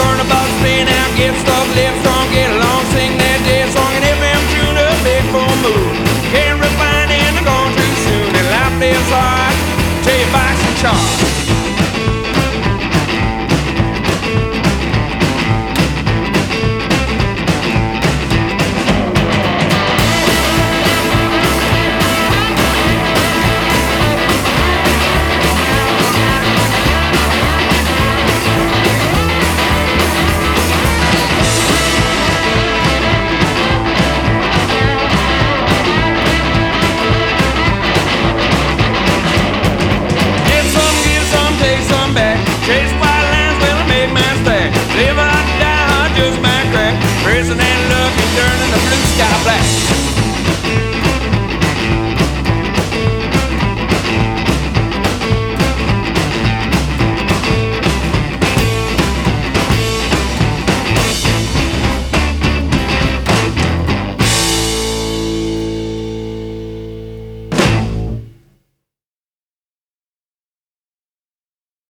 learn about staying out, get stuff, live strong, get along, sing that dead song, and FM tune up, big for move. Can't refine and they're gone too soon, and life is hard till your bike's a charge. Chase wild lines, well, I made my stack. Live or die hard, just my crack. Prison and luck and turning the blue sky black.